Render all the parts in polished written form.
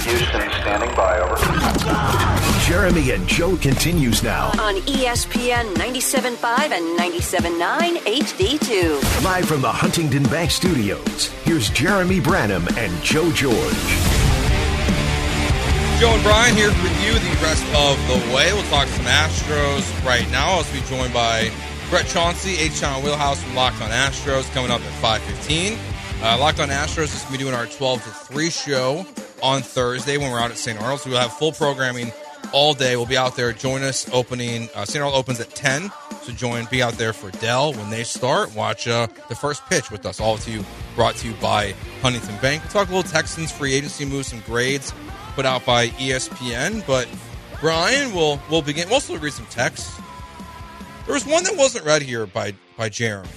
Houston, standing by, over. Jeremy and Joe continues now. On ESPN 97.5 and 97.9 HD2. Live from the Huntington Bank Studios, here's Jeremy Branham and Joe George. Joe and Brian here with you the rest of the way. We'll talk some Astros right now. I'll be joined by Brett Chauncey, H-Town Wheelhouse from Locked on Astros, coming up at 5:15. Locked on Astros is going to be doing our 12 to 3 show on Thursday when we're out at St. Arnold. So we'll have full programming all day. We'll be out there. Join us opening. St. Arnold opens at 10. So be out there for Dell when they start. Watch the first pitch with us. All of you brought to you by Huntington Bank. We'll talk a little Texans free agency moves, some grades put out by ESPN. But Brian, we'll begin. We'll also read some texts. There was one that wasn't read here by Jeremy.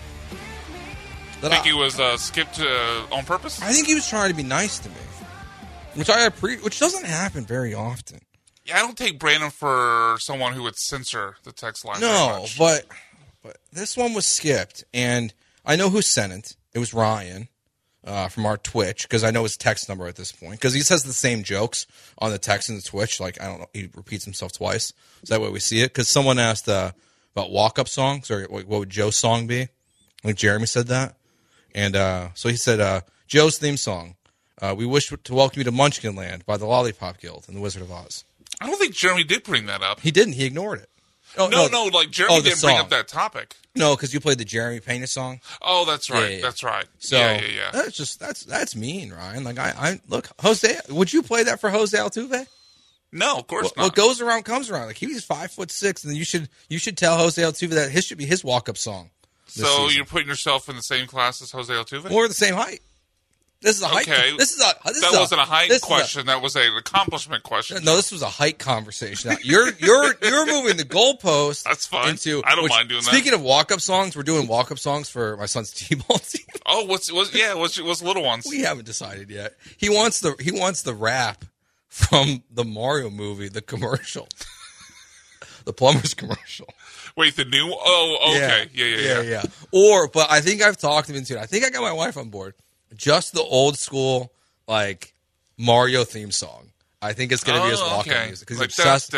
I think he was skipped on purpose? I think he was trying to be nice to me, which doesn't happen very often. Yeah, I don't take Brandon for someone who would censor the text line. No, but this one was skipped, and I know who sent it. It was Ryan from our Twitch, because I know his text number at this point, because he says the same jokes on the text and the Twitch. Like, I don't know, he repeats himself twice. So that way we see it. Because someone asked about walk-up songs, or what would Joe's song be? I think Jeremy said that. And so he said, Joe's theme song, we wish to welcome you to Munchkin Land by the Lollipop Guild and the Wizard of Oz. I don't think Jeremy did bring that up. He didn't. He ignored it. No, like Jeremy didn't bring up that topic. No, because you played the Jeremy Pena song. Oh, that's right. Yeah. That's right. So yeah. That's mean, Ryan. Like I look, Jose, would you play that for Jose Altuve? No, of course not. What goes around comes around. Like, he's 5'6", and then you should tell Jose Altuve that his should be his walk-up song. So season. You're putting yourself in the same class as Jose Altuve? We're the same height. This is a height. Okay. That wasn't a height question. That was an accomplishment question. No, this was a height conversation. Now, you're moving the goalpost. That's fine. I don't mind doing that. Speaking of walk-up songs, we're doing walk-up songs for my son's T-ball team. Oh, what's little ones? We haven't decided yet. He wants the rap from the Mario movie, the commercial, the plumber's commercial. Wait, the new? Oh, okay. Yeah. But I think I've talked him into it. I think I got my wife on board. Just the old school, like, Mario theme song. I think it's going to be his walk-up music. Because he's obsessed.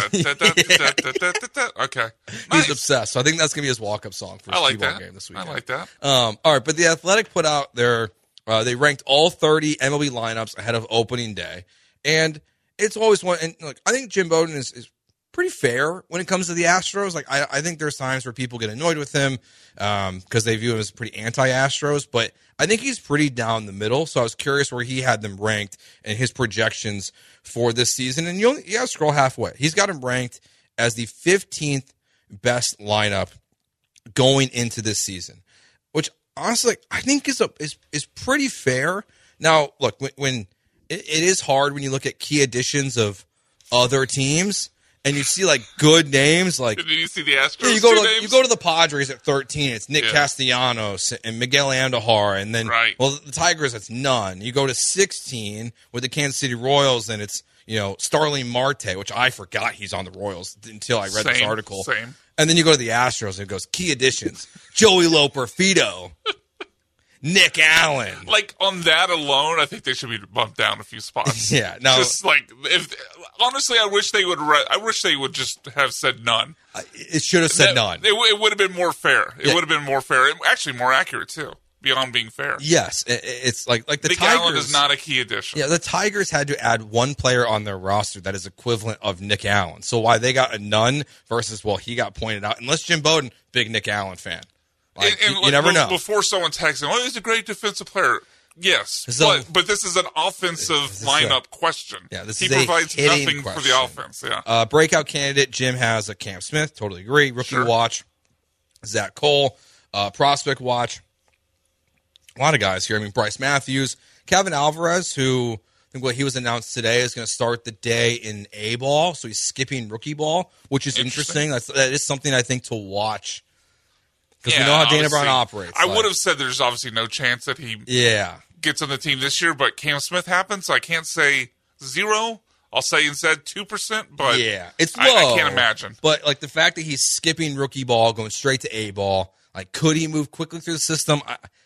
Okay. He's obsessed. So I think that's going to be his walk-up song for his T-ball game this weekend. I like that. All right, but The Athletic put out their they ranked all 30 MLB lineups ahead of opening day. And it's always one. And look, I think Jim Bowden is pretty fair when it comes to the Astros. Like, I think there's times where people get annoyed with him because they view him as pretty anti-Astros. But I think he's pretty down the middle. So I was curious where he had them ranked and his projections for this season. And you got to scroll halfway. He's got him ranked as the 15th best lineup going into this season, which honestly I think is pretty fair. Now, look, when it is hard when you look at key additions of other teams and you see like good names. Like, did you see the Astros? Yeah, you go to the Padres at 13. It's Nick Castellanos and Miguel Andujar, and then the Tigers. It's none. You go to 16 with the Kansas City Royals, and it's Starling Marte, which I forgot he's on the Royals until I read this article. Same. And then you go to the Astros, and it goes key additions: Joey Loperfido. Nick Allen. Like, on that alone, I think they should be bumped down a few spots. Yeah, no. Just like, honestly, I wish they would just have said none. It should have said none. It would have been more fair. It would have been more fair. Actually, more accurate too. Beyond being fair. Yes, it's like the Nick Tigers. Allen is not a key addition. Yeah, the Tigers had to add one player on their roster that is equivalent of Nick Allen. So why they got a none versus he got pointed out. Unless Jim Bowden, big Nick Allen fan. Like, you never know. Before someone texts him, he's a great defensive player. Yes, but this is an offensive lineup question. Yeah, he provides nothing for the offense. Yeah. Breakout candidate, Jim has a Cam Smith. Totally agree. Rookie watch, Zach Cole. Prospect watch. A lot of guys here. I mean, Bryce Matthews, Kevin Alvarez, who I think he was announced today is going to start the day in A ball, so he's skipping rookie ball, which is interesting. That is something I think to watch. Because we know how Dana Brown operates. I would have said there's obviously no chance that he gets on the team this year, but Cam Smith happened, so I can't say 0. I'll say instead 2%, but it's low. I can't imagine. But like the fact that he's skipping rookie ball, going straight to A ball, like could he move quickly through the system?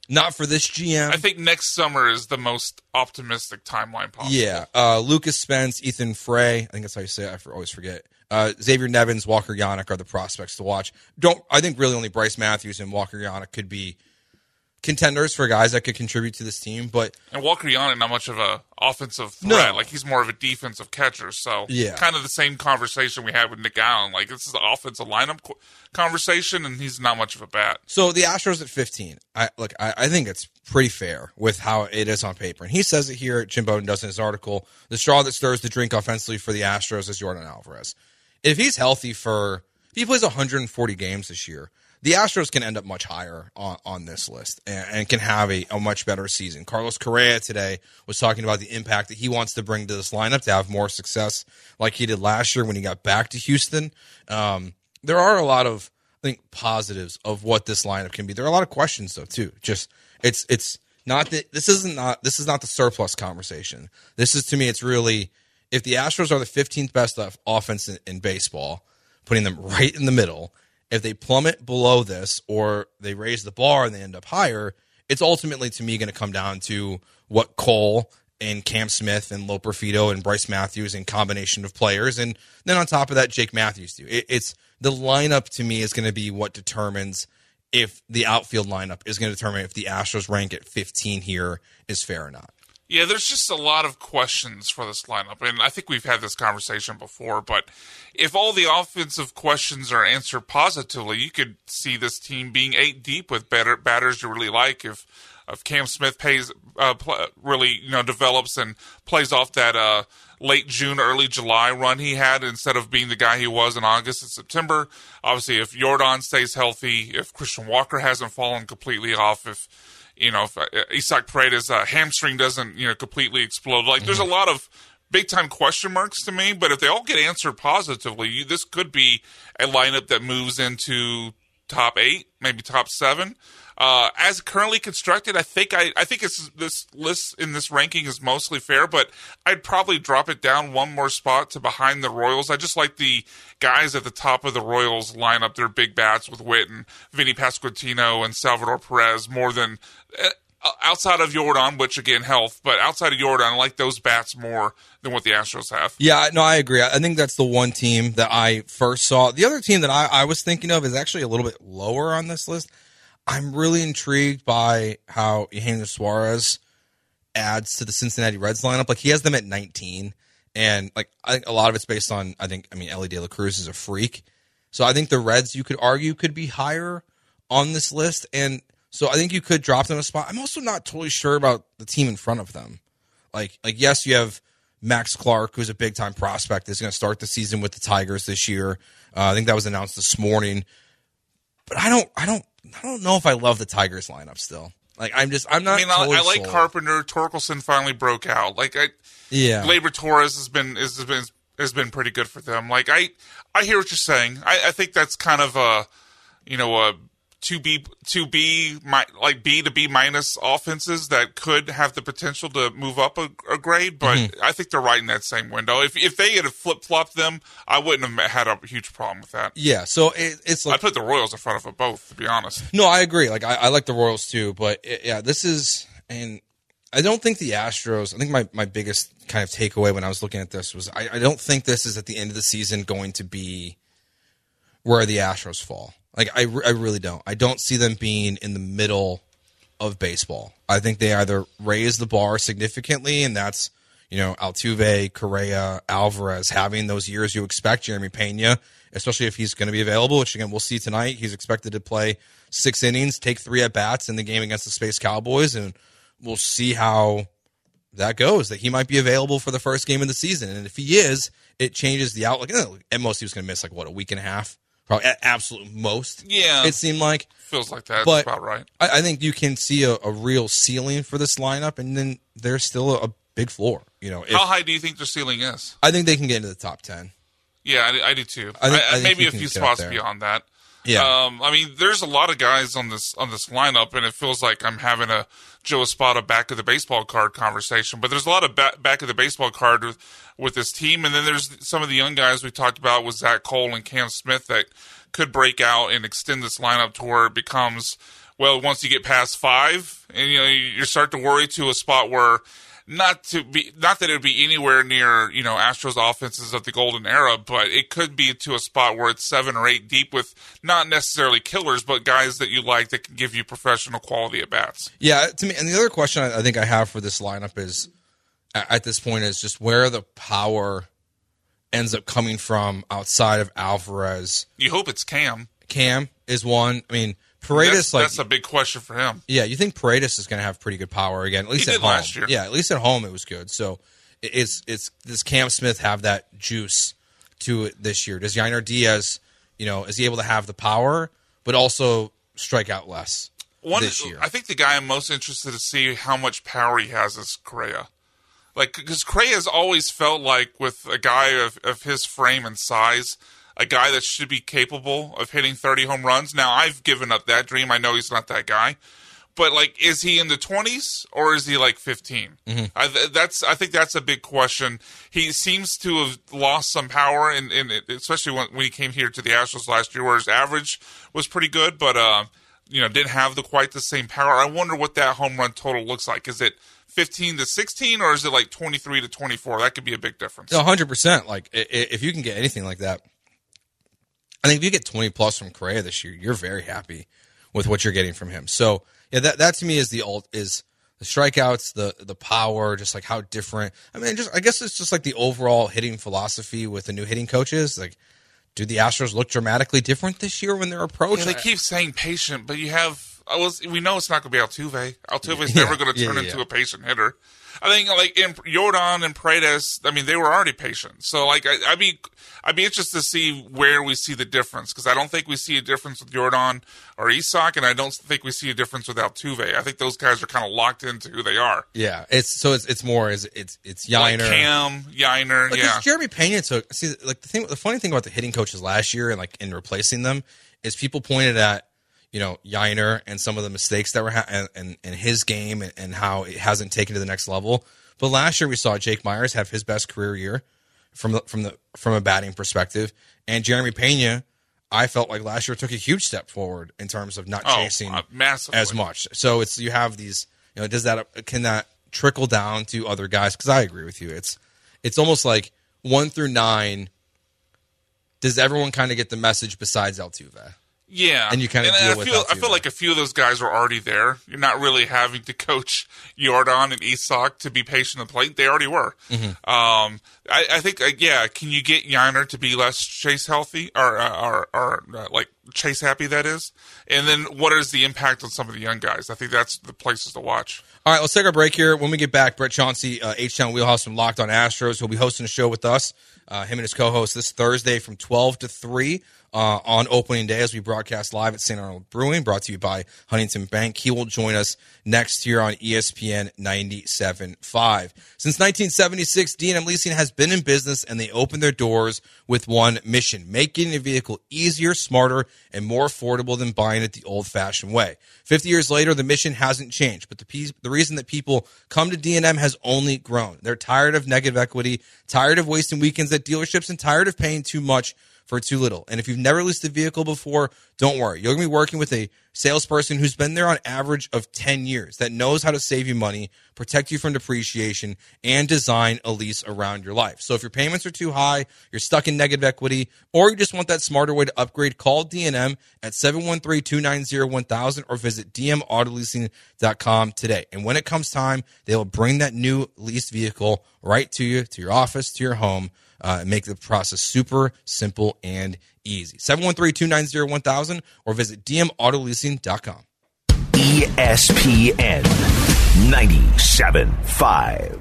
Not for this GM. I think next summer is the most optimistic timeline possible. Yeah. Lucas Spence, Ethan Frey, I think that's how you say it. I always forget. Xavier Nevins, Walker Yannick are the prospects to watch. I think really only Bryce Matthews and Walker Yannick could be contenders for guys that could contribute to this team. And Walker Yannick, not much of a offensive threat. Like, he's more of a defensive catcher. So kind of the same conversation we had with Nick Allen. Like, this is the offensive lineup conversation, and he's not much of a bat. So the Astros at 15. I think it's pretty fair with how it is on paper. And he says it here, Jim Bowden does in his article, the straw that stirs the drink offensively for the Astros is Yordan Alvarez. If he's healthy if he plays 140 games this year, the Astros can end up much higher on this list and can have a much better season. Carlos Correa today was talking about the impact that he wants to bring to this lineup to have more success like he did last year when he got back to Houston. There are a lot of, I think, positives of what this lineup can be. There are a lot of questions, though, too. Just it's not that this is not the surplus conversation. This is, to me, it's really, if the Astros are the 15th best offense in baseball, putting them right in the middle, if they plummet below this or they raise the bar and they end up higher, it's ultimately, to me, going to come down to what Cole and Cam Smith and Loper Fido and Bryce Matthews and combination of players. And then on top of that, Jake Matthews do. It's the lineup, to me, is going to be what determines if the outfield lineup is going to determine if the Astros rank at 15 here is fair or not. Yeah, there's just a lot of questions for this lineup, and I think we've had this conversation before, but if all the offensive questions are answered positively, you could see this team being 8 deep with batters you really like. If Cam Smith really develops and plays off that late June, early July run he had instead of being the guy he was in August and September. Obviously, if Yordan stays healthy, if Christian Walker hasn't fallen completely off, if Isaac Paredes' hamstring doesn't, completely explode. Like, there's a lot of big-time question marks to me, but if they all get answered positively, this could be a lineup that moves into top 8, maybe top 7. As currently constructed, I think this list in this ranking is mostly fair, but I'd probably drop it down one more spot to behind the Royals. I just like the guys at the top of the Royals lineup, their big bats with Witt and Vinny Pasquantino and Salvador Perez more than outside of Yordan, which again, health, but outside of Yordan, I like those bats more than what the Astros have. Yeah, no, I agree. I think that's the one team that I first saw. The other team that I was thinking of is actually a little bit lower on this list. I'm really intrigued by how Eugenio Suarez adds to the Cincinnati Reds lineup. Like, he has them at 19, and I think a lot of it's based on, Ellie De La Cruz is a freak. So I think the Reds, you could argue, could be higher on this list, and so I think you could drop them a spot. I'm also not totally sure about the team in front of them. Like yes, you have Max Clark, who's a big-time prospect, is going to start the season with the Tigers this year. I think that was announced this morning. But I don't know if I love the Tigers lineup still. Like, I'm not. Totally I like sold. Carpenter. Torkelson finally broke out. Gleyber Torres has been pretty good for them. Like, I hear what you're saying. I think that's kind of a B to B minus offenses that could have the potential to move up a grade, but I think they're right in that same window. If they had flip-flopped them, I wouldn't have had a huge problem with that. Yeah, so it's like, I put the Royals in front of them both, to be honest. No, I agree. Like, I like the Royals too, but this is, and I don't think the Astros, I think my biggest kind of takeaway when I was looking at this was I don't think this is at the end of the season going to be where the Astros fall. Like, I really don't. I don't see them being in the middle of baseball. I think they either raise the bar significantly, and that's, Altuve, Correa, Alvarez, having those years you expect. Jeremy Pena, especially if he's going to be available, which, again, we'll see tonight. He's expected to play 6 innings, take 3 at-bats in the game against the Space Cowboys, and we'll see how that goes, that he might be available for the first game of the season. And if he is, it changes the outlook. At most, he was going to miss, a week and a half. Probably at absolute most. Yeah. It seemed like. Feels like that. But that's about right. I think you can see a real ceiling for this lineup, and then there's still a big floor. How high do you think their ceiling is? I think they can get into the top 10. Yeah, I do too. I think maybe a few spots beyond that. Yeah. There's a lot of guys on this lineup, and it feels like I'm having a Joe Espada back of the baseball card conversation. But there's a lot of back of the baseball card with this team, and then there's some of the young guys we talked about with Zach Cole and Cam Smith that could break out and extend this lineup to where it becomes well, once you get past 5, and you start to worry to a spot where not that it would be anywhere near Astros offenses of the golden era, but it could be to a spot where it's 7 or 8 deep with not necessarily killers, but guys that you like that can give you professional quality at bats. Yeah, to me, and the other question I think I have for this lineup is at this point is just where the power ends up coming from outside of Alvarez. You hope it's Cam. Cam is one. I mean, Paredes, that's a big question for him. Yeah, you think Paredes is going to have pretty good power again? At least he at did home. Last year. Yeah, at least at home it was good. So, does Cam Smith have that juice to it this year? Does Yainer Diaz, is he able to have the power but also strike out less this year? I think the guy I'm most interested to see how much power he has is Correa. Because Correa has always felt like with a guy of his frame and size, a guy that should be capable of hitting 30 home runs. Now, I've given up that dream. I know he's not that guy. But, is he in the 20s or is he, 15? Mm-hmm. I think that's a big question. He seems to have lost some power, especially when he came here to the Astros last year, where his average was pretty good, but, didn't have quite the same power. I wonder what that home run total looks like. Is it 15 to 16, or is it 23 to 24? That could be a big difference. 100%. If you can get anything like that, I think if you get 20 plus from Correa this year, you're very happy with what you're getting from him. So yeah, that to me is the strikeouts, the power, just how different. I mean, I guess it's just the overall hitting philosophy with the new hitting coaches. Do the Astros look dramatically different this year when they're approached? Yeah, they keep saying patient, but we know it's not going to be Altuve. Altuve's never going to turn into a patient hitter. I think in Jordan and Paredes, I mean, they were already patient. So I'd be interested to see where we see the difference, because I don't think we see a difference with Jordan or Isak, and I don't think we see a difference with Altuve. I think those guys are kind of locked into who they are. Yeah, it's more it's Yainer, Cam, Yainer, yeah. Jeremy Pena took. See, the funny thing about the hitting coaches last year and in replacing them is people pointed at Yainer and some of the mistakes that were in his game and how it hasn't taken to the next level. But last year we saw Jake Myers have his best career year from a batting perspective, and Jeremy Pena, I felt like last year took a huge step forward in terms of not chasing as much. So you have these, can that trickle down to other guys? Because I agree with you. It's almost 1 through 9. Does everyone kind of get the message besides Altuve? Yeah, and you kind of deal with Altuve. I feel like a few of those guys are already there. You're not really having to coach Jordan and Isak to be patient at the plate. They already were. Mm-hmm. I think, can you get Yainer to be less chase healthy or chase happy, that is? And then what is the impact on some of the young guys? I think that's the places to watch. All right, let's take our break here. When we get back, Brett Chauncey, H-Town Wheelhouse from Locked on Astros, will be hosting a show with us, him and his co-host, this Thursday from 12 to 3. On opening day as we broadcast live at St. Arnold Brewing, brought to you by Huntington Bank. He will join us next year on ESPN 97.5. Since 1976, D&M Leasing has been in business, and they opened their doors with one mission: making a vehicle easier, smarter, and more affordable than buying it the old-fashioned way. 50 years later, the mission hasn't changed, but the reason that people come to D&M has only grown. They're tired of negative equity, tired of wasting weekends at dealerships, and tired of paying too much for too little. And if you've never leased a vehicle before, don't worry. You're going to be working with a salesperson who's been there on average of 10 years, that knows how to save you money, protect you from depreciation, and design a lease around your life. So if your payments are too high, you're stuck in negative equity, or you just want that smarter way to upgrade, call D&M at 713-290-1000 or visit dmautoleasing.com today. And when it comes time, they will bring that new leased vehicle right to you, to your office, to your home, and make the process super simple and easy. 713-290-1000 or visit dmautoleasing.com. ESPN 97.5.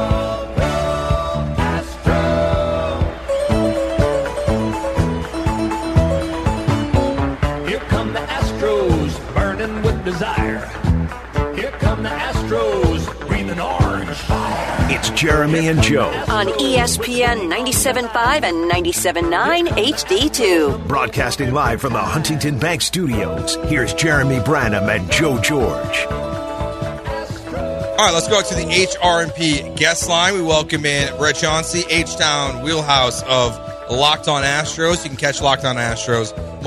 Here come the Astros, burning with desire. Here come the Astros, breathing orange fire. It's Jeremy and Joe on ESPN 97.5 and 97.9 HD2. Broadcasting live from the Huntington Bank Studios, here's Jeremy Branham and Joe George. All right, let's go to the HRMP guest line. We welcome in Brett Chauncey, H-Town Wheelhouse of Locked on Astros. You can catch Locked on Astros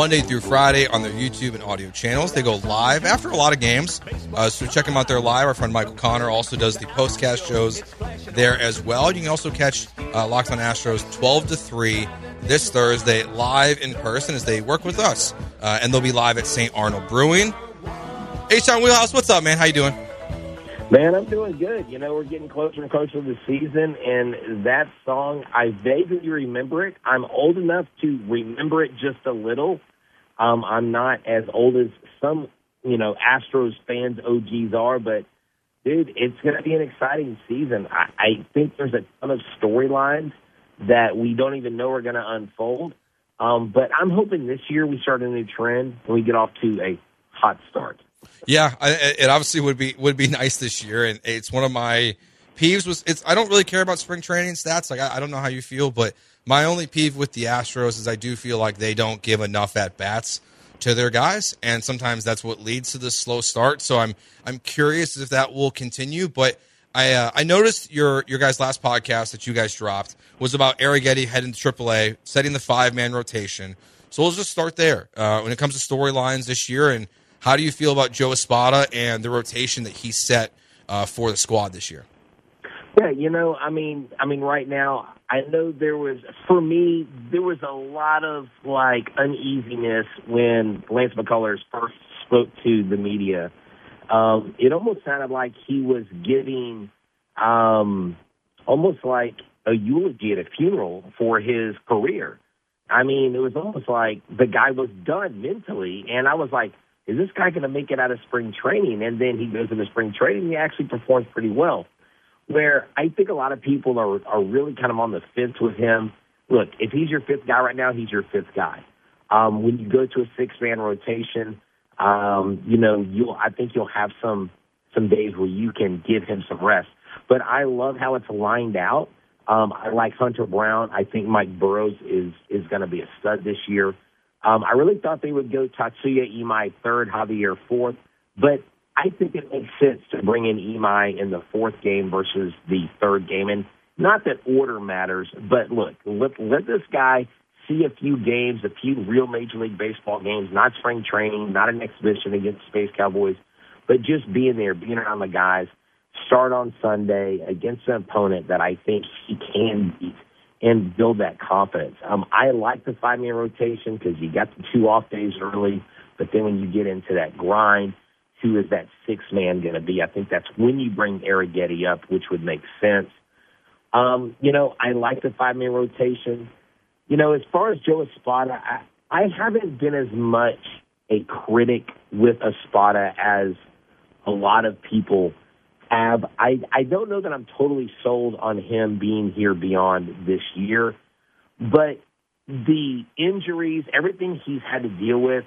Monday through Friday on their YouTube and audio channels. They go live after a lot of games, so check them out there live. Our friend Michael Connor also does the postcast shows there as well. You can also catch Locked on Astros 12 to 3 this Thursday live in person as they work with us, and they'll be live at St. Arnold Brewing. H-Town Wheelhouse, what's up, man? How you doing? Man, I'm doing good. You know, we're getting closer and closer to the season, and that song, I vaguely remember it. I'm old enough to remember it just a little. I'm not as old as some, Astros fans, OGs are, but, dude, it's going to be an exciting season. I think there's a ton of storylines that we don't even know are going to unfold. But I'm hoping this year we start a new trend and we get off to a hot start. Yeah, it obviously would be nice this year, and it's one of my peeves. I don't really care about spring training stats. Like I don't know how you feel, but my only peeve with the Astros is I do feel like they don't give enough at bats to their guys, and sometimes that's what leads to this slow start. So I'm curious if that will continue. But I noticed your guys' last podcast that you guys dropped was about Arrighetti heading to AAA, setting the 5-man rotation. So we'll just start there when it comes to storylines this year. And how do you feel about Joe Espada and the rotation that he set for the squad this year? Yeah, I mean, right now, I know there was a lot of, uneasiness when Lance McCullers first spoke to the media. It almost sounded like he was giving almost like a eulogy at a funeral for his career. I mean, it was almost like the guy was done mentally, and I was like, is this guy going to make it out of spring training? And then he goes into spring training, and he actually performs pretty well. Where I think a lot of people are really kind of on the fence with him. Look, if he's your fifth guy right now, he's your fifth guy. When you go to a 6-man rotation, I think you'll have some days where you can give him some rest. But I love how it's lined out. I like Hunter Brown. I think Mike Burrows is going to be a stud this year. I really thought they would go Tatsuya Imai third, Javier fourth, but I think it makes sense to bring in Imai in the fourth game versus the third game. And not that order matters, but look, let this guy see a few games, a few real Major League Baseball games, not spring training, not an exhibition against the Space Cowboys, but just being there, being around the guys, start on Sunday against an opponent that I think he can beat and build that confidence. I like the 5-man rotation because you got the 2 off days early, but then when you get into that grind, who is that 6-man going to be? I think that's when you bring Arrighetti up, which would make sense. I like the 5-man rotation. As far as Joe Espada, I haven't been as much a critic with Espada as a lot of people have. I don't know that I'm totally sold on him being here beyond this year, but the injuries, everything he's had to deal with,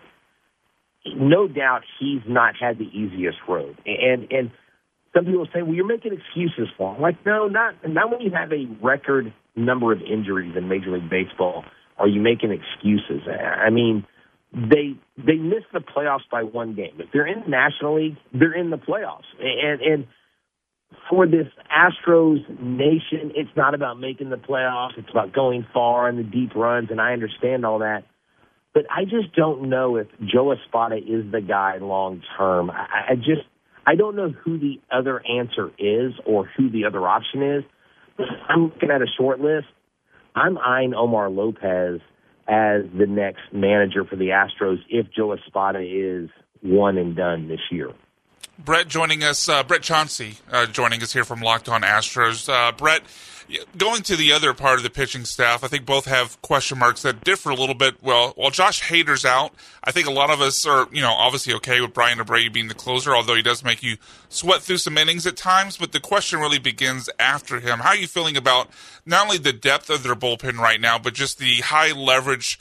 no doubt he's not had the easiest road. And some people say, well, you're making excuses for him. Like, no, not when you have a record number of injuries in Major League Baseball are you making excuses. I mean, they missed the playoffs by 1 game. If they're in the National League, they're in the playoffs. And for this Astros nation, it's not about making the playoffs. It's about going far and the deep runs, and I understand all that. But I just don't know if Joe Espada is the guy long term. I don't know who the other answer is or who the other option is. I'm looking at a short list. I'm eyeing Omar Lopez as the next manager for the Astros if Joe Espada is one and done this year. Brett joining us, Brett Chauncey joining us here from Locked On Astros. Brett, going to the other part of the pitching staff, I think both have question marks that differ a little bit. Well, while Josh Hader's out, I think a lot of us are, obviously okay with Brian Abreu being the closer, although he does make you sweat through some innings at times. But the question really begins after him. How are you feeling about not only the depth of their bullpen right now, but just the high leverage,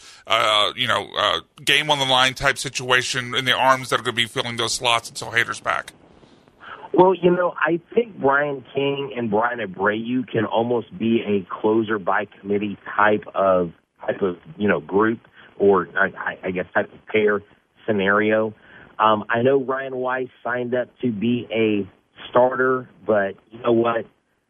game on the line type situation in the arms that are going to be filling those slots until Hader's back? Well, I think Brian King and Brian Abreu can almost be a closer by committee type of group, or I guess type of pair scenario. I know Ryan Weiss signed up to be a starter, but you know what?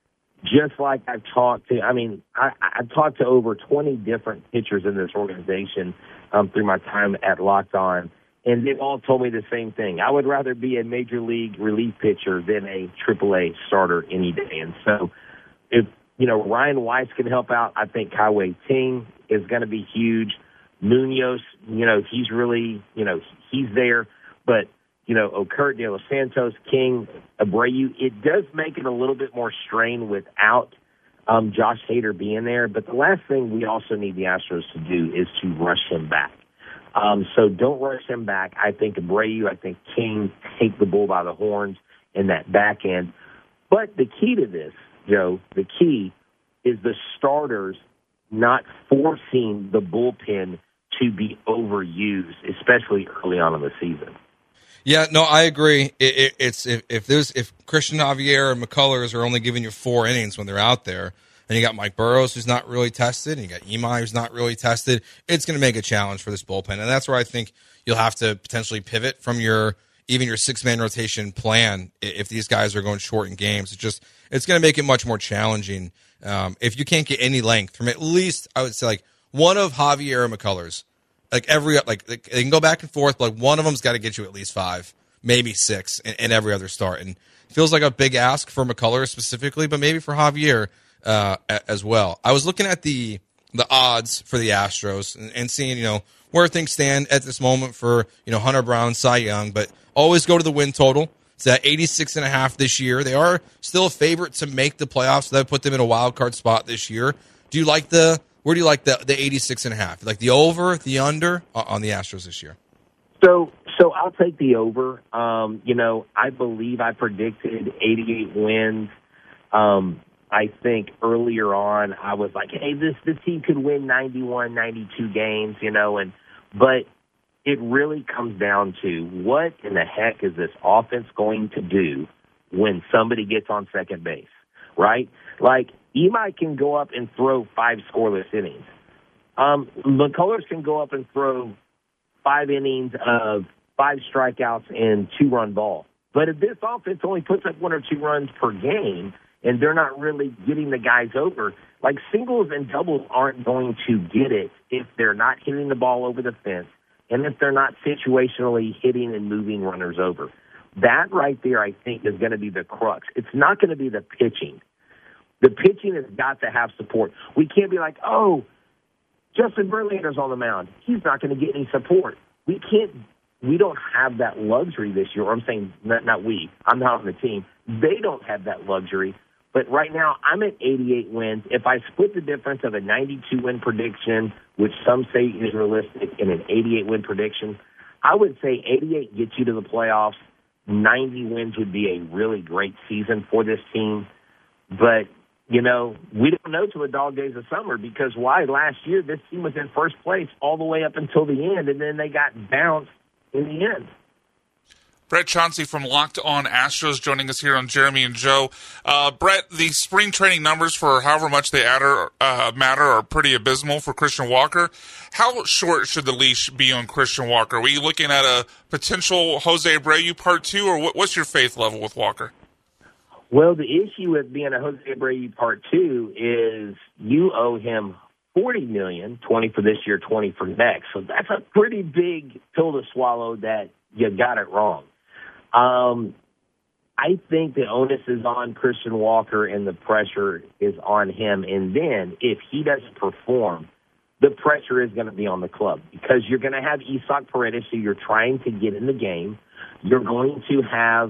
just like I've talked to, I've talked to over 20 different pitchers in this organization through my time at Locked On, and they've all told me the same thing. I would rather be a major league relief pitcher than a AAA starter any day. And so if, Ryan Weiss can help out, I think Kai-Wei Ting is going to be huge. Munoz, he's really, he's there. But, Okert, De Los Santos, King, Abreu, it does make it a little bit more strain without Josh Hader being there. But the last thing we also need the Astros to do is to rush him back. So don't rush him back. I think Abreu, I think King take the bull by the horns in that back end. But the key to this, Joe, the key is the starters not forcing the bullpen to be overused, especially early on in the season. Yeah, no, I agree. It's if Christian Javier and McCullers are only giving you 4 innings when they're out there, and you got Mike Burrows who's not really tested, and you got Imai who's not really tested, it's going to make a challenge for this bullpen, and that's where I think you'll have to potentially pivot from your 6-man rotation plan if these guys are going short in games. It's going to make it much more challenging if you can't get any length from at least, I would say, like one of Javier and McCullers. They can go back and forth, but one of them's got to get you at least 5, maybe 6 in every other start. And it feels like a big ask for McCullers specifically, but maybe for Javier as well. I was looking at the odds for the Astros and seeing, where things stand at this moment for, Hunter Brown, Cy Young, but always go to the win total. It's at 86.5 this year. They are still a favorite to make the playoffs, so that put them in a wild card spot this year. Where do you like the 86.5? Like the over, the under on the Astros this year? So I'll take the over. I believe I predicted 88 wins. I think earlier on I was like, hey, this team could win 91, 92 games, but it really comes down to what in the heck is this offense going to do when somebody gets on second base, right? Like, Imai can go up and throw 5 scoreless innings. McCullers can go up and throw 5 innings of 5 strikeouts and 2-run ball. But if this offense only puts up 1 or 2 runs per game and they're not really getting the guys over, like singles and doubles aren't going to get it if they're not hitting the ball over the fence and if they're not situationally hitting and moving runners over. That right there, I think, is going to be the crux. It's not going to be the pitching. The pitching has got to have support. We can't be like, oh, Justin Verlander's on the mound. He's not going to get any support. We don't have that luxury this year. Or I'm saying, not we. I'm not on the team. They don't have that luxury. But right now, I'm at 88 wins. If I split the difference of a 92-win prediction, which some say is realistic, and an 88-win prediction, I would say 88 gets you to the playoffs. 90 wins would be a really great season for this team. But we don't know till the dog days of summer because why? Last year, this team was in first place all the way up until the end, and then they got bounced in the end. Brett Chauncey from Locked On Astros joining us here on Jeremy and Joe. Brett, the spring training numbers for however much they matter are pretty abysmal for Christian Walker. How short should the leash be on Christian Walker? Are we looking at a potential Jose Abreu Part 2, or what's your faith level with Walker? Well, the issue with being a Jose Abreu Part 2 is you owe him $40 million, 20 for this year, 20 for next. So that's a pretty big pill to swallow that you got it wrong. I think the onus is on Christian Walker and the pressure is on him. And then if he doesn't perform, the pressure is going to be on the club because you're going to have Isaac Paredes, who you're trying to get in the game. You're going to have,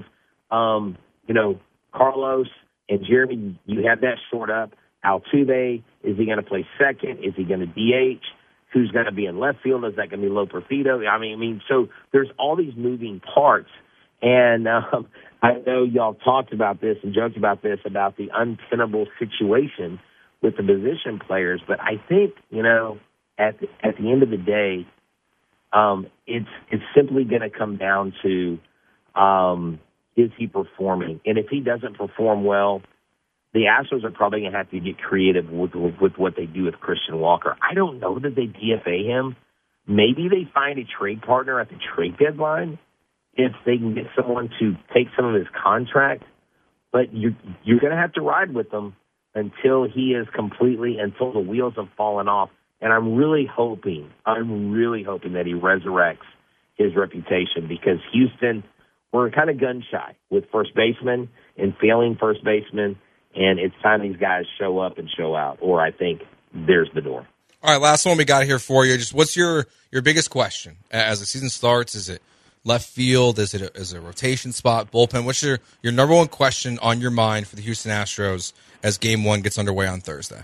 Carlos and Jeremy, you have that short up. Altuve, is he going to play second? Is he going to DH? Who's going to be in left field? Is that going to be Lo Perfido? I mean, so there's all these moving parts. And I know y'all talked about this and joked about this, about the untenable situation with the position players. But I think, at the end of the day, it's simply going to come down to is he performing? And if he doesn't perform well, the Astros are probably going to have to get creative with what they do with Christian Walker. I don't know that they DFA him. Maybe they find a trade partner at the trade deadline if they can get someone to take some of his contract. But you're going to have to ride with them until the wheels have fallen off. And I'm really hoping that he resurrects his reputation, because Houston, we're kind of gun shy with first basemen and failing first basemen, and it's time these guys show up and show out, or I think there's the door. All right, last one we got here for you. Just what's your biggest question as the season starts? Is it left field? Is it a rotation spot, bullpen? What's your number one question on your mind for the Houston Astros as Game 1 gets underway on Thursday?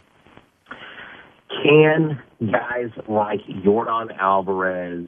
Can guys like Yordan Alvarez,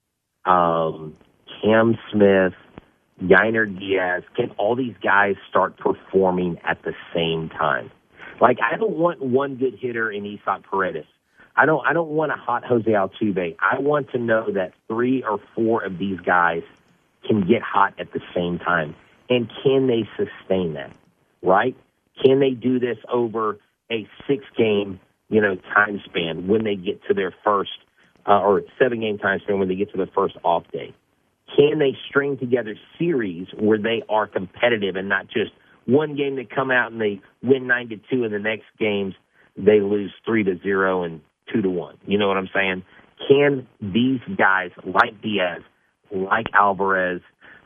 Cam Smith, Yainer Diaz, can all these guys start performing at the same time? Like, I don't want one good hitter in Isaac Paredes. I don't want a hot Jose Altuve. I want to know that 3 or 4 of these guys can get hot at the same time. And can they sustain that, right? Can they do this over a 6-game, time span when they get to their first, or 7-game time span when they get to their first off day? Can they string together series where they are competitive and not just one game they come out and they win 9-2 and the next games they lose 3-0 and 2-1? You know what I'm saying? Can these guys like Diaz, like Alvarez,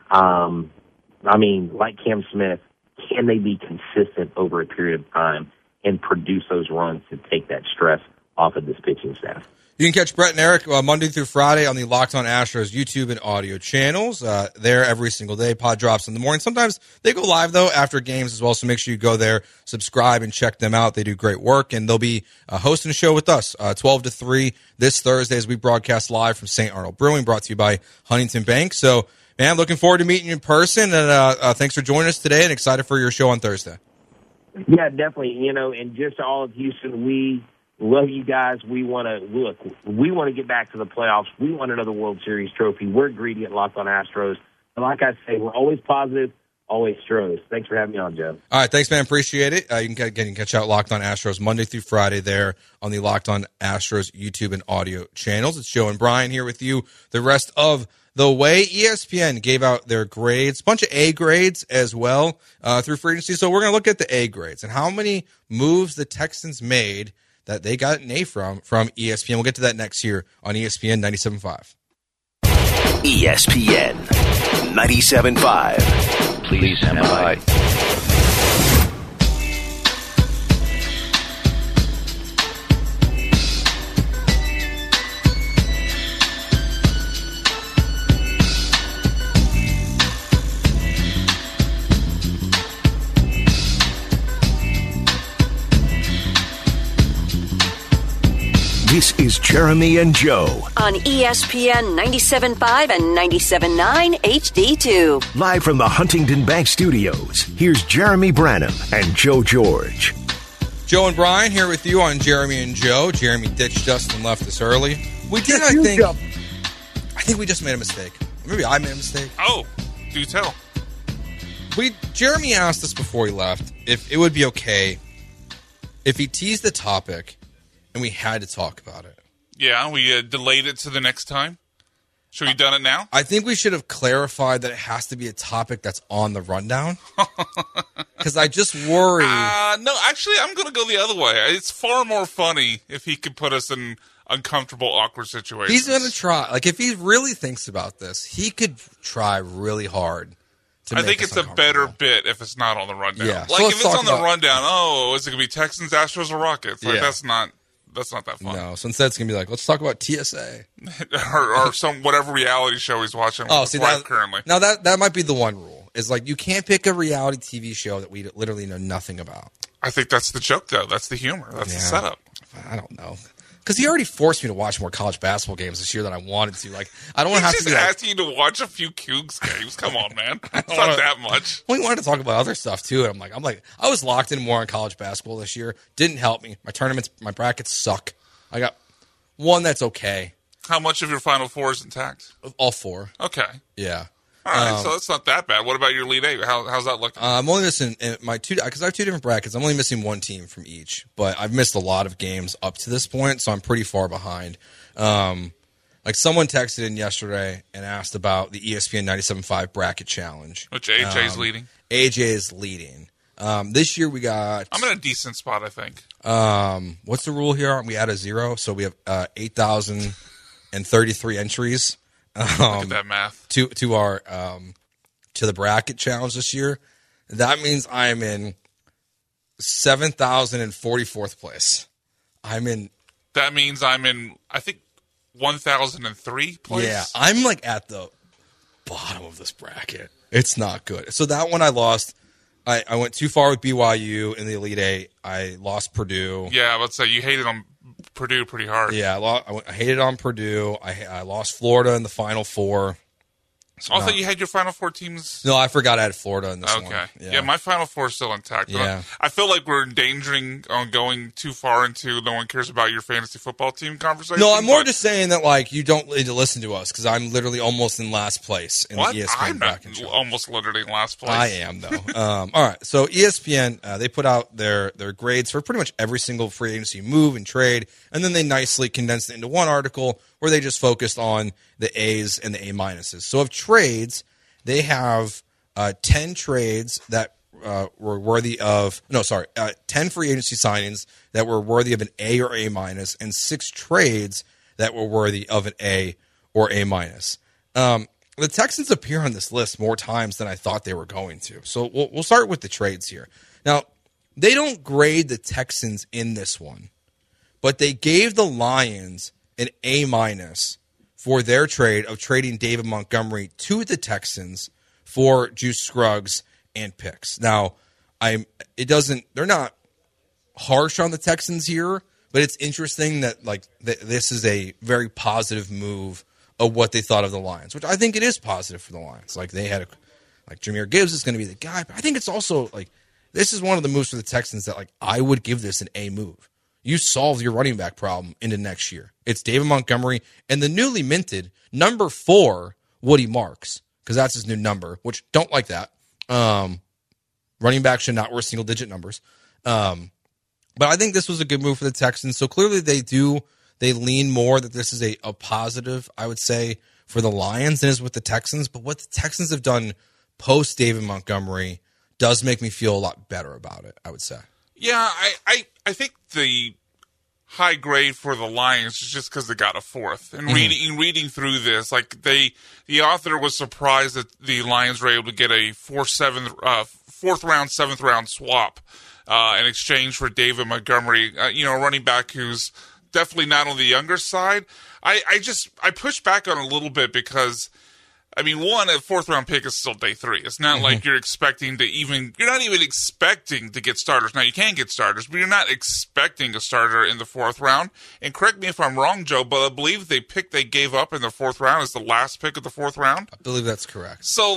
like Cam Smith, can they be consistent over a period of time and produce those runs to take that stress off of this pitching staff? You can catch Brett and Eric Monday through Friday on the Locked On Astros YouTube and audio channels. There every single day. Pod drops in the morning. Sometimes they go live, though, after games as well, so make sure you go there, subscribe, and check them out. They do great work, and they'll be hosting a show with us 12 to 3 this Thursday as we broadcast live from St. Arnold Brewing, brought to you by Huntington Bank. So, man, looking forward to meeting you in person, and thanks for joining us today, and excited for your show on Thursday. Yeah, definitely. And just to all of Houston, we love you guys. We want to get back to the playoffs. We want another World Series trophy. We're greedy at Locked On Astros. And like I say, we're always positive, always Stros. Thanks for having me on, Joe. All right, thanks, man. Appreciate it. You can catch out Locked On Astros Monday through Friday there on the Locked On Astros YouTube and audio channels. It's Joe and Brian here with you the rest of the way. ESPN gave out their grades, a bunch of A grades as well through free agency. So we're going to look at the A grades and how many moves the Texans made that they got an A from ESPN. We'll get to that next year on ESPN 97.5. ESPN 97.5. Please stand by. This is Jeremy and Joe on ESPN 97.5 and 97.9 HD2. Live from the Huntington Bank Studios, here's Jeremy Branham and Joe George. Joe and Brian here with you on Jeremy and Joe. Jeremy ditched us and left us early. We did, I think we just made a mistake. Maybe I made a mistake. Oh, do tell. Jeremy asked us before he left if it would be okay if he teased the topic and we had to talk about it. Yeah, we delayed it to the next time. Should we done it now? I think we should have clarified that it has to be a topic that's on the rundown. Because I just worry. No, actually, I'm going to go the other way. It's far more funny if he could put us in uncomfortable, awkward situations. He's going to try. Like, if he really thinks about this, he could try really hard. I think it's a better bit if it's not on the rundown. Yeah. Like, if it's on the rundown, is it going to be Texans, Astros, or Rockets? Like, that's not that fun. No, so instead it's going to be like, let's talk about TSA. or some whatever reality show he's watching currently. Now, that might be the one rule, is like, you can't pick a reality TV show that we literally know nothing about. I think that's the joke, though. That's the humor. That's the setup. I don't know. Because he already forced me to watch more college basketball games this year than I wanted to. Like, I don't want to have to be asking you to watch a few Cougs games. Come on, man. It's not that much. We wanted to talk about other stuff too. And I'm like, I was locked in more on college basketball this year. Didn't help me. My brackets suck. I got one that's okay. How much of your Final Four is intact? All 4. Okay. Yeah. All right, so that's not that bad. What about your Elite Eight? How's that looking? I'm only missing my 2, because I have 2 different brackets. I'm only missing 1 team from each, but I've missed a lot of games up to this point, so I'm pretty far behind. Like, someone texted in yesterday and asked about the ESPN 97.5 bracket challenge, which AJ's leading. AJ is leading. This year we got. I'm in a decent spot, I think. What's the rule here? We add a 0, so we have 8,033 entries. Look at that math. To our to the bracket challenge this year. That means I'm in 7,044th place. That means I'm in, I think, 1,003 place. Yeah, I'm like at the bottom of this bracket. It's not good. So that one I lost. I went too far with BYU in the Elite Eight. I lost Purdue. Yeah, let's say you hated on Purdue pretty hard. Yeah, I hated on Purdue. I lost Florida in the Final Four. So I thought you had your Final Four teams. No, I forgot I had Florida in this one. Okay. Yeah, my Final Four is still intact. Yeah. I feel like we're endangering on going too far into no one cares about your fantasy football team conversation. No, I'm more just saying that like you don't need to listen to us because I'm literally almost in last place in what? the ESPN I'm not bracket. almost literally in last place. I am though. All right, so ESPN they put out their grades for pretty much every single free agency move and trade, and then they nicely condensed it into one article where they just focused on the A's and the A minuses. So of trades, they have 10 trades that were worthy of 10 free agency signings that were worthy of an A or A minus, and 6 trades that were worthy of an A or A minus. The Texans appear on this list more times than I thought they were going to. So we'll start with the trades here. Now, they don't grade the Texans in this one, but they gave the Lions an A minus for their trade of trading David Montgomery to the Texans for Juice Scruggs and picks. Now, they're not harsh on the Texans here, but it's interesting that this is a very positive move of what they thought of the Lions, which I think it is positive for the Lions. Like they had Jahmyr Gibbs is going to be the guy, but I think it's also this is one of the moves for the Texans that I would give this an A move. You solve your running back problem into next year. It's David Montgomery and the newly minted number 4 Woody Marks, because that's his new number, which don't like that. Running back should not wear single-digit numbers. But I think this was a good move for the Texans. So clearly they lean more that this is a positive, I would say, for the Lions than is with the Texans. But what the Texans have done post David Montgomery does make me feel a lot better about it, I would say. Yeah, I think the high grade for the Lions is just because they got a 4th. And reading through this, the author was surprised that the Lions were able to get a 4th round, 7th round swap in exchange for David Montgomery, a running back who's definitely not on the younger side. I push back on it a little bit because, one, a 4th round pick is still day 3. It's not like you're expecting you're not even expecting to get starters. Now, you can get starters, but you're not expecting a starter in the 4th round. And correct me if I'm wrong, Joe, but I believe the pick they gave up in the 4th round is the last pick of the 4th round. I believe that's correct. So,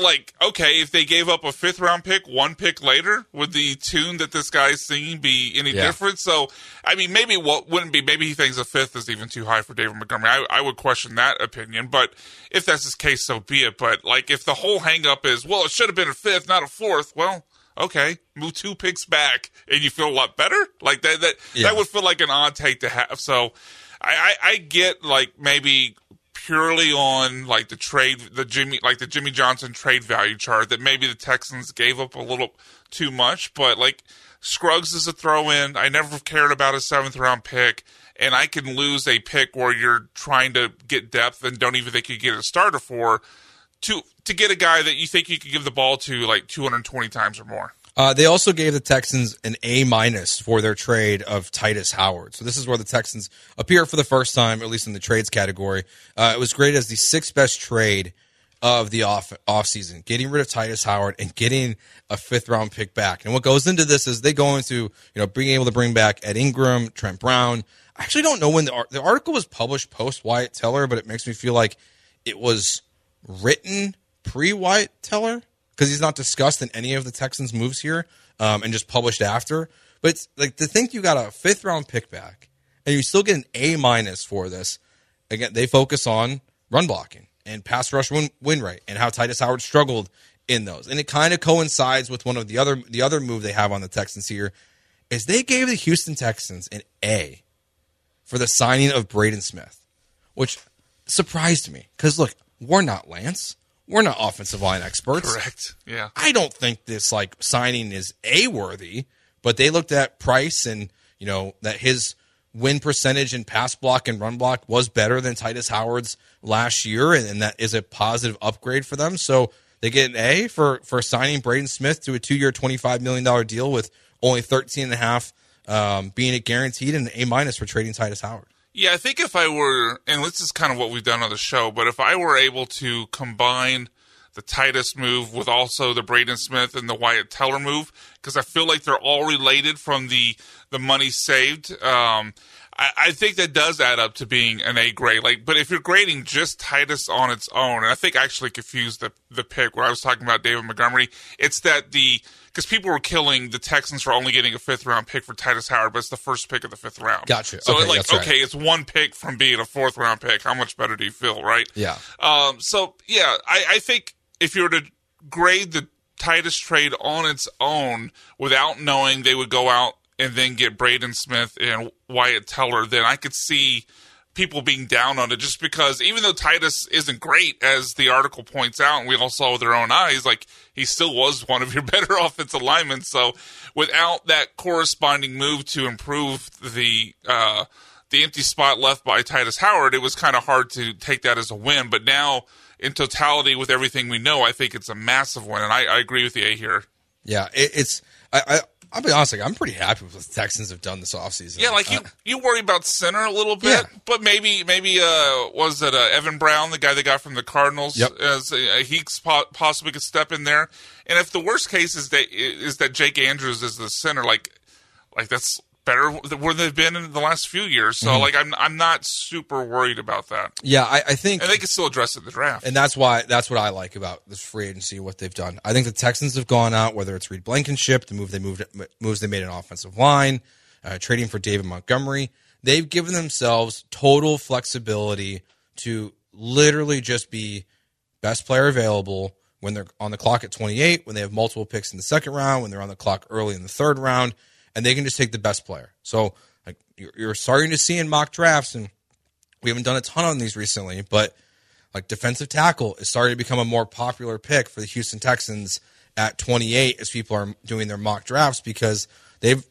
if they gave up a 5th round pick, 1 pick later, would the tune that this guy's singing be any different? So, maybe what wouldn't be, maybe he thinks a 5th is even too high for David Montgomery. I would question that opinion, but if that's his case, so be it. But if the whole hang-up is, well, it should have been a 5th, not a 4th, well, okay, move 2 picks back and you feel a lot better. That would feel like an odd take to have. So I get maybe purely on the trade, the Jimmy Johnson trade value chart, that maybe the Texans gave up a little too much, but Scruggs is a throw-in. I never cared about a 7th round pick. And I can lose a pick where you're trying to get depth and don't even think you get a starter for to get a guy that you think you could give the ball to 220 times or more. They also gave the Texans an A minus for their trade of Titus Howard. So this is where the Texans appear for the first time, at least in the trades category. It was graded as the 6th best trade of the offseason, getting rid of Titus Howard and getting a 5th round pick back. And what goes into this is they go into being able to bring back Ed Ingram, Trent Brown. I actually don't know when the article was published post Wyatt Teller, but it makes me feel like it was written pre Wyatt Teller because he's not discussed in any of the Texans' moves here, and just published after. But it's to think you got a 5th round pick back and you still get an A minus for this. Again, they focus on run blocking and pass rush win rate and how Titus Howard struggled in those, and it kind of coincides with one of the other move they have on the Texans here is they gave the Houston Texans an A for the signing of Braden Smith, which surprised me. Because, look, we're not Lance. We're not offensive line experts. Correct. Yeah. I don't think this signing is A-worthy, but they looked at Price and, that his win percentage in pass block and run block was better than Titus Howard's last year, and that is a positive upgrade for them. So they get an A for signing Braden Smith to a 2-year, $25 million deal with only $13.5 being a guaranteed, and an A- for trading Titus Howard. Yeah, I think if I were, and this is kind of what we've done on the show, but if I were able to combine the Titus move with also the Braden Smith and the Wyatt Teller move, because I feel like they're all related from the money saved, I think that does add up to being an A grade. But if you're grading just Titus on its own, and I think I actually confused the pick where I was talking about David Montgomery, it's that because people were killing the Texans for only getting a 5th-round pick for Titus Howard, but it's the first pick of the 5th round. Gotcha. So okay, okay, it's one pick from being a 4th-round pick. How much better do you feel, right? Yeah. I think if you were to grade the Titus trade on its own without knowing they would go out and then get Braden Smith and Wyatt Teller, then I could see people being down on it, just because even though Titus isn't great, as the article points out, and we all saw with our own eyes, he still was one of your better offensive linemen. So without that corresponding move to improve the empty spot left by Titus Howard, it was kind of hard to take that as a win. But now, in totality, with everything we know, I think it's a massive win, and I agree with the A here. Yeah, I'll be honest, I'm pretty happy with what the Texans have done this offseason. Yeah, you worry about center a little bit, but maybe was it Evan Brown, the guy they got from the Cardinals, as he possibly could step in there. And if the worst case is that Jake Andrews is the center, that's better than where they've been in the last few years. So I'm not super worried about that. Yeah, I think, and they can still address it in the draft. And that's what I like about this free agency, what they've done. I think the Texans have gone out, whether it's Reed Blankenship, the moves they made in offensive line, trading for David Montgomery. They've given themselves total flexibility to literally just be best player available when they're on the clock at 28, when they have multiple picks in the 2nd round, when they're on the clock early in the 3rd round. And they can just take the best player. So you're starting to see in mock drafts, and we haven't done a ton on these recently, but defensive tackle is starting to become a more popular pick for the Houston Texans at 28 as people are doing their mock drafts, because they've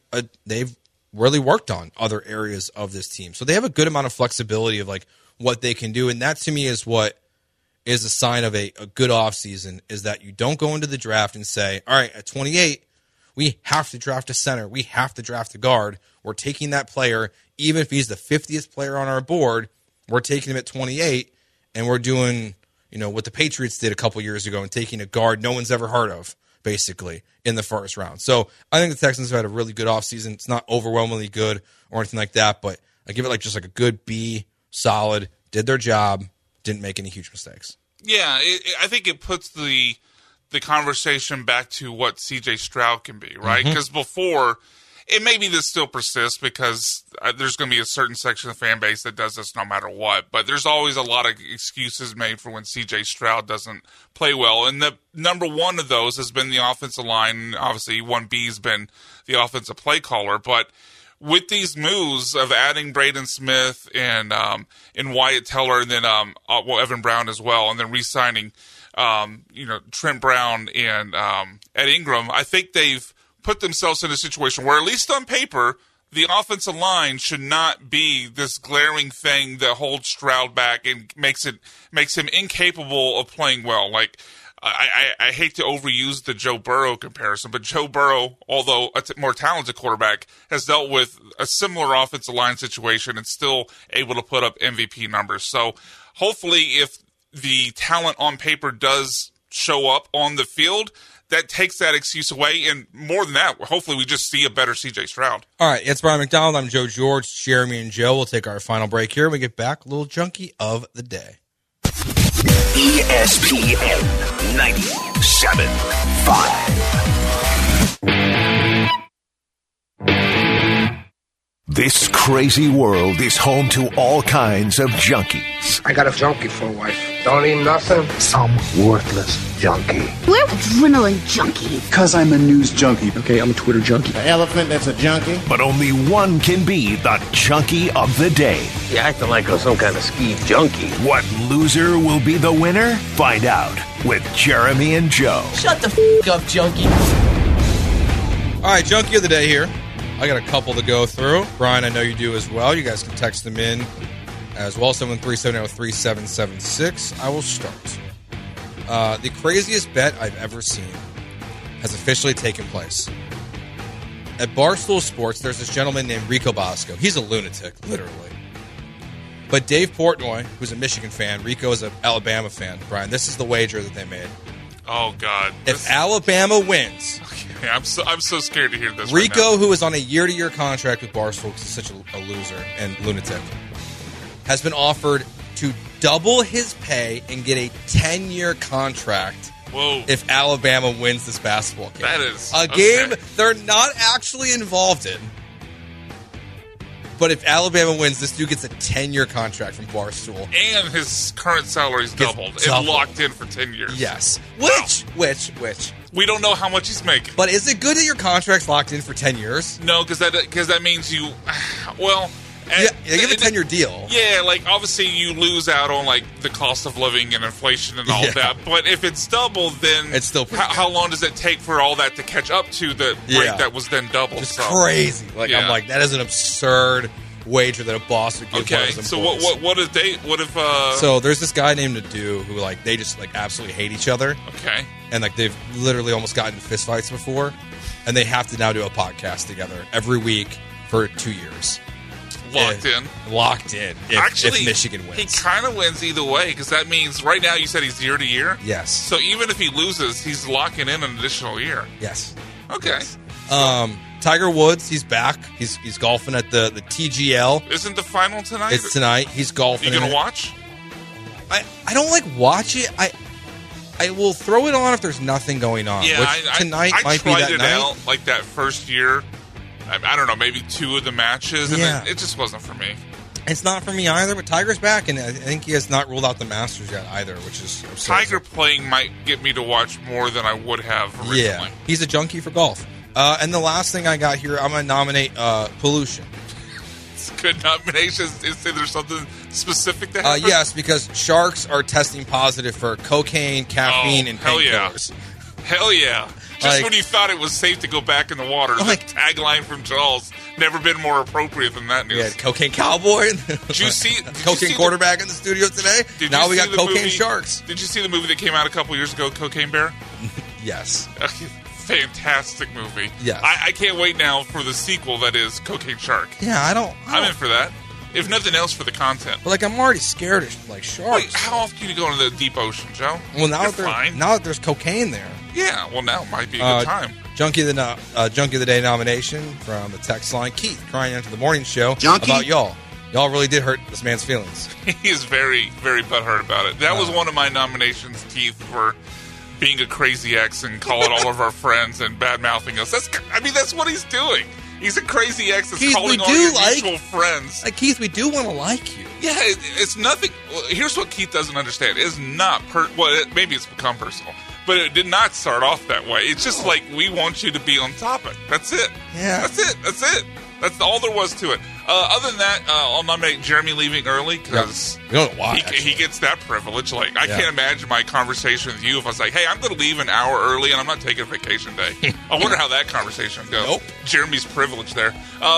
really worked on other areas of this team. So they have a good amount of flexibility of what they can do, and that to me is what is a sign of a good offseason, is that you don't go into the draft and say, all right, at 28, we have to draft a center. We have to draft a guard. We're taking that player, even if he's the 50th player on our board, we're taking him at 28, and we're doing, what the Patriots did a couple years ago and taking a guard no one's ever heard of, basically, in the 1st round. So I think the Texans have had a really good offseason. It's not overwhelmingly good or anything like that, but I give it just a good B, solid, did their job, didn't make any huge mistakes. Yeah, I think it puts the conversation back to what C.J. Stroud can be, right? Because before, and maybe this still persists because there's going to be a certain section of the fan base that does this no matter what, but there's always a lot of excuses made for when C.J. Stroud doesn't play well. And the number one of those has been the offensive line. Obviously, 1B has been the offensive play caller, but with these moves of adding Braden Smith and Wyatt Teller, and then Evan Brown as well, and then re-signing Trent Brown and Ed Ingram, I think they've put themselves in a situation where, at least on paper, the offensive line should not be this glaring thing that holds Stroud back and makes him incapable of playing well. I hate to overuse the Joe Burrow comparison, but Joe Burrow, although a more talented quarterback, has dealt with a similar offensive line situation and still able to put up MVP numbers. So hopefully, if the talent on paper does show up on the field, that takes that excuse away. And more than that, hopefully we just see a better C.J. Stroud. All right, it's Brian McDonald. I'm Joe George. Jeremy and Joe will take our final break here. When we get back, a little junkie of the day. ESPN 97.5. This crazy world is home to all kinds of junkies. I got a junkie for a wife. Don't eat nothing? Some worthless junkie. We're adrenaline junkies. Because I'm a news junkie. Okay, I'm a Twitter junkie. An elephant that's a junkie? But only one can be the junkie of the day. You're acting like I'm some kind of ski junkie. What loser will be the winner? Find out with Jeremy and Joe. Shut the up, junkie. All right, junkie of the day here. I got a couple to go through. Brian, I know you do as well. You guys can text them in as well, 713-703-3776. I will start. The craziest bet I've ever seen has officially taken place. At Barstool Sports, there's this gentleman named Rico Bosco. He's a lunatic, literally. But Dave Portnoy, who's a Michigan fan, Rico is an Alabama fan. Brian, this is the wager that they made. Oh, God. If Alabama wins... Okay, I'm so scared to hear this Rico, right now. who is on a year-to-year contract with Barstool because he's such a loser and lunatic, has been offered to double his pay and get a 10-year contract. Whoa. If Alabama wins this basketball game. That is a game they're not actually involved in. But if Alabama wins, this dude gets a 10-year contract from Barstool. And his current salary's doubled. It's locked in for 10 years. Yes. Which? We don't know how much he's making. But is it good that your contract's locked in for 10 years? No, because that means you... Well... Yeah, they give a 10-year deal. Yeah, like, obviously you lose out on, like, the cost of living and inflation and all that. But if it's double, then... It's still pretty how long does it take for all that to catch up to the rate that was then doubled? It's crazy. Like, I'm like, that is an absurd wager that a boss would give one of his employees. So what if... So there's this guy named Nadu who, like, they just, like, absolutely hate each other. Okay. And, like, they've literally almost gotten into fistfights before. And they have to now do a podcast together every week for 2 years. Locked in. If Michigan wins. He kind of wins either way, because that means right now you said he's year to year? Yes. So even if he loses, he's locking in an additional year? Yes. Okay. Yes. Tiger Woods, he's back. He's golfing at the TGL. Isn't the final tonight? It's tonight. He's golfing. You going to watch? I don't like watch it. I will throw it on if there's nothing going on. Yeah, which tonight might be that night. I tried it out like that first year. I don't know, maybe 2 of the matches, and it just wasn't for me. It's not for me either, but Tiger's back, and I think he has not ruled out the Masters yet either, which is absurd. Tiger playing might get me to watch more than I would have originally. Yeah, he's a junkie for golf. And the last thing I got here, I'm going to nominate pollution. It's a good nomination. Is there something specific to happen? Yes, because sharks are testing positive for cocaine, caffeine, and painkillers. Hell yeah. Just when you thought it was safe to go back in the water. The tagline from Charles, never been more appropriate than that news. Yeah, cocaine cowboy. Did you see cocaine quarterback in the studio today? Now we got cocaine sharks. Did you see the movie that came out a couple years ago, Cocaine Bear? Yes. Fantastic movie. Yes. I can't wait now for the sequel that is Cocaine Shark. Yeah, I'm in for that. If nothing else, for the content. But, I'm already scared of, sharks. Wait, how often do you go into the deep ocean, Joe? Well, now that there's cocaine there. Yeah, well, now might be a good time. Junkie of the Day nomination from the text line. Keith, crying into the morning show Junkie? About y'all. Y'all really did hurt this man's feelings. He is very, very butthurt about it. That was one of my nominations, Keith, for being a crazy ex and calling all of our friends and bad-mouthing us. That's what he's doing. He's a crazy ex that's calling all your mutual friends. Keith, we do want to like you. Yeah, it's nothing. Well, here's what Keith doesn't understand. It's not maybe it's become personal, but it did not start off that way. It's just like we want you to be on topic. That's it. Yeah. That's it. That's all there was to it. Other than that, I'll nominate Jeremy leaving early because he gets that privilege. I can't imagine my conversation with you if I was like, hey, I'm going to leave an hour early and I'm not taking a vacation day. I wonder how that conversation goes. Nope. Jeremy's privilege there.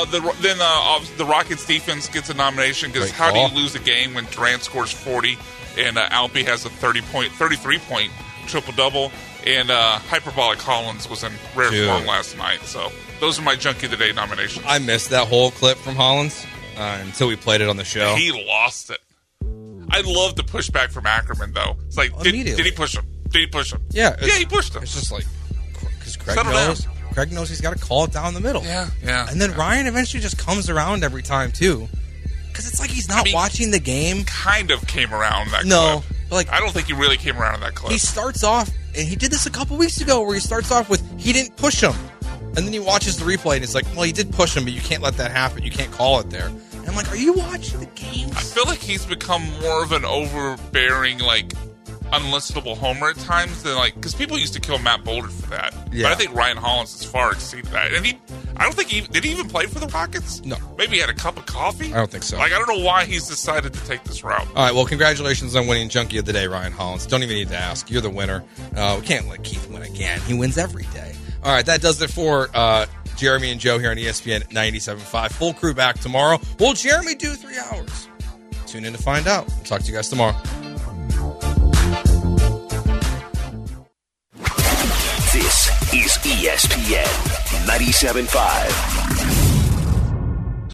The Rockets defense gets a nomination because how do you lose a game when Durant scores 40 and Alpi has a 33-point triple-double and Hyperbolic Collins was in rare form last night. So those are my Junkie of the Day nominations. I missed that whole clip from Hollins until we played it on the show. He lost it. I love the pushback from Ackerman, though. It's like, did he push him? Yeah. He pushed him. It's just like, because Craig knows he's got to call it down the middle. Yeah. And then Ryan eventually just comes around every time, too. Because it's like he's not watching the game. Kind of came around that clip. No. But I don't think he really came around in that clip. He starts off, and he did this a couple weeks ago, where he starts off with, he didn't push him. And then he watches the replay, and it's like, well, he did push him, but you can't let that happen. You can't call it there. And I'm like, are you watching the games? I feel like he's become more of an overbearing, like, unlistenable homer at times than, like, because people used to kill Matt Boulder for that. Yeah. But I think Ryan Hollins has far exceeded that. And I don't think did he even play for the Rockets? No. Maybe he had a cup of coffee? I don't think so. Like, I don't know why he's decided to take this route. All right, well, congratulations on winning Junkie of the Day, Ryan Hollins. Don't even need to ask. You're the winner. We can't let Keith win again. He wins every day. All right, that does it for Jeremy and Joe here on ESPN 97.5. Full crew back tomorrow. Will Jeremy do 3 hours? Tune in to find out. We'll talk to you guys tomorrow. This is ESPN 97.5.